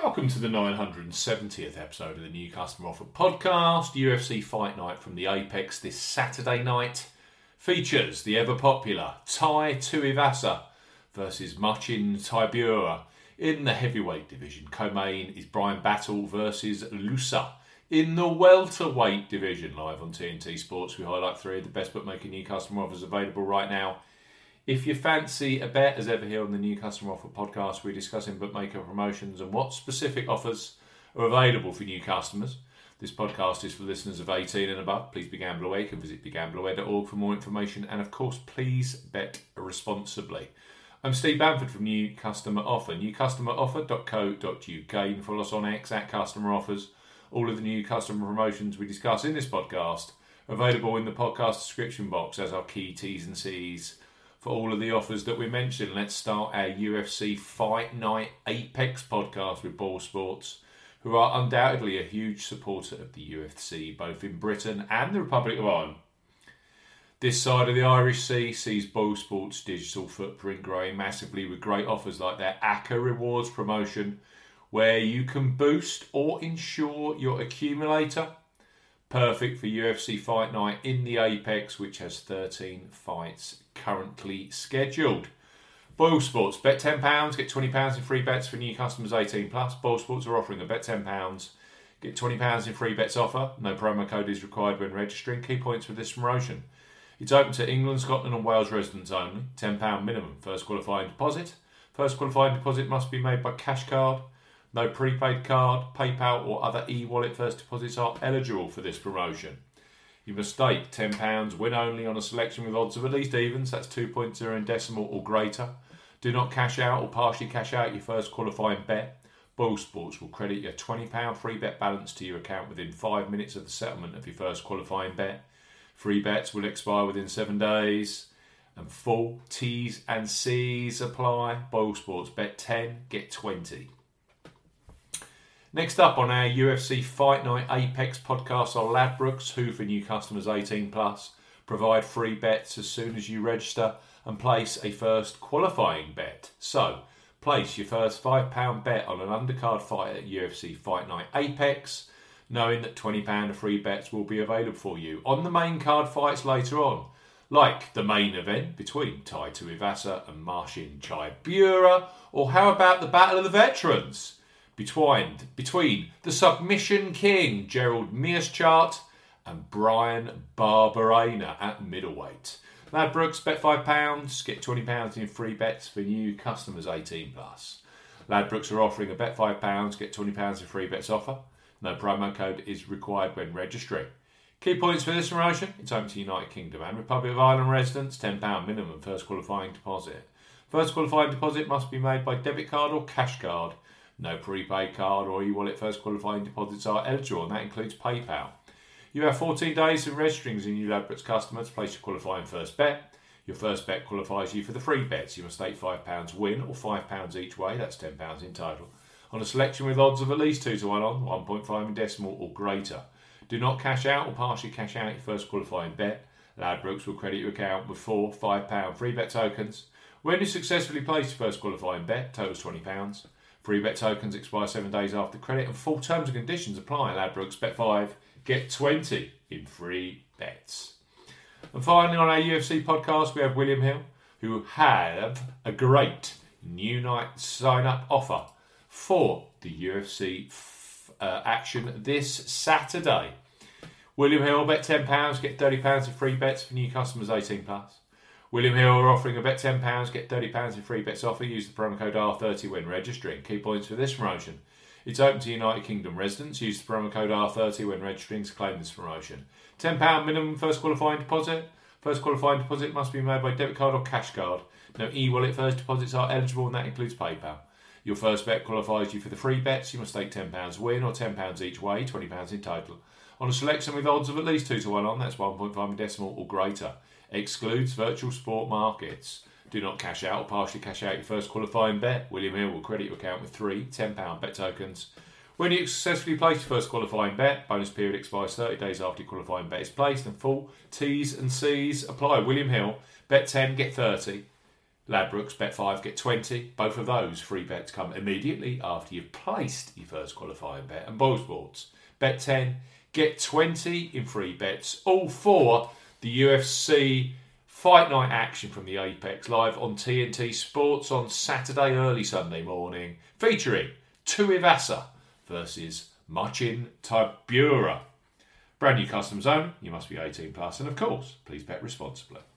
Welcome to the 970th episode of the New Customer Offer podcast. UFC Fight Night from the Apex this Saturday night features the ever-popular Tai Tuivasa versus Marcin Tybura in the heavyweight division. Co-main is Brian Battle versus Lusa in the welterweight division. Live on TNT Sports, we highlight three of the best bookmaking new customer offers available right now. If you fancy a bet, as ever here on the New Customer Offer podcast, we're discussing bookmaker promotions and what specific offers are available for new customers. This podcast is for listeners of 18 and above. Please be gamble aware. You can visit begambleaware.org for more information. And of course, please bet responsibly. I'm Steve Bamford from New Customer Offer, newcustomeroffer.co.uk. You can follow us on X at Customer Offers. All of the new customer promotions we discuss in this podcast are available in the podcast description box as our key T's and C's for all of the offers that we mentioned. Let's start our UFC Fight Night Apex podcast with Ball Sports, who are undoubtedly a huge supporter of the UFC, both in Britain and the Republic of Ireland. This side of the Irish Sea sees Ball Sports' digital footprint growing massively with great offers like their ACCA Rewards promotion, where you can boost or insure your accumulator. Perfect for UFC Fight Night in the Apex, which has 13 fights currently scheduled. Boyle Sports, bet £10, get £20 in free bets for new customers 18 plus. Boyle Sports are offering a bet £10, get £20 in free bets offer. No promo code is required when registering. Key points for this promotion: it's open to England, Scotland and Wales residents only. £10 minimum first qualifying deposit. First qualifying deposit must be made by cash card. No prepaid card, PayPal or other e-wallet first deposits are eligible for this promotion. You must stake £10 win only on a selection with odds of at least evens, that's 2.0 in decimal or greater. Do not cash out or partially cash out your first qualifying bet. Boyle Sports will credit your £20 free bet balance to your account within 5 minutes of the settlement of your first qualifying bet. Free bets will expire within 7 days. And full T's and C's apply. Boyle Sports, bet 10, get 20. Next up on our UFC Fight Night Apex podcast are Ladbrokes, who for new customers 18 plus provide free bets as soon as you register and place a first qualifying bet. So, place your first £5 bet on an undercard fight at UFC Fight Night Apex, knowing that £20 of free bets will be available for you on the main card fights later on, like the main event between Tai Tuivasa and Marcin Tybura, or how about the Battle of the Veterans between the Submission King Gerald Meerschaert and Brian Barberena at middleweight. Ladbrokes, bet £5, get £20 in free bets for new customers 18 plus. Ladbrokes are offering a bet £5, get £20 in free bets offer. No promo code is required when registering. Key points for this promotion: it's open to United Kingdom and Republic of Ireland residents. £10 minimum first qualifying deposit. First qualifying deposit must be made by debit card or cash card. No prepaid card or e-wallet first qualifying deposits are eligible, and that includes PayPal. You have 14 days of registering as a new Ladbrokes customer to place your qualifying first bet. Your first bet qualifies you for the free bets. You must stake £5 win or £5 each way, that's £10 in total, on a selection with odds of at least 2 to 1 on, 1.5 in decimal or greater. Do not cash out or partially cash out your first qualifying bet. Ladbrokes will credit your account with 4 £5 free bet tokens. When you successfully place your first qualifying bet, totals £20. Free bet tokens expire 7 days after credit and full terms and conditions apply. Ladbrokes, bet 5, get 20 in free bets. And finally on our UFC podcast we have William Hill, who have a great new night sign-up offer for the UFC action this Saturday. William Hill, bet £10, get £30 in free bets for new customers 18 plus. William Hill are offering a bet £10, get £30 in free bets offer. Use the promo code R30 when registering. Key points for this promotion: it's open to United Kingdom residents. Use the promo code R30 when registering to claim this promotion. £10 minimum first qualifying deposit. First qualifying deposit must be made by debit card or cash card. No e-wallet first deposits are eligible, and that includes PayPal. Your first bet qualifies you for the free bets. You must stake £10 win or £10 each way, £20 in total, on a selection with odds of at least 2 to 1 on, that's 1.5 in decimal or greater. Excludes virtual sport markets. Do not cash out or partially cash out your first qualifying bet. William Hill will credit your account with 3 £10 bet tokens. When you successfully place your first qualifying bet, bonus period expires 30 days after your qualifying bet is placed, and full T's and C's apply. William Hill, bet 10, get 30 Ladbrokes, bet 5, get 20. Both of those free bets come immediately after you've placed your first qualifying bet. And Boyle Sports, bet 10, get 20 in free bets. All for the UFC Fight Night action from the Apex live on TNT Sports on Saturday, early Sunday morning, featuring Tuivasa versus Marcin Tybura. Brand new customers only. You must be 18 plus, and of course, please bet responsibly.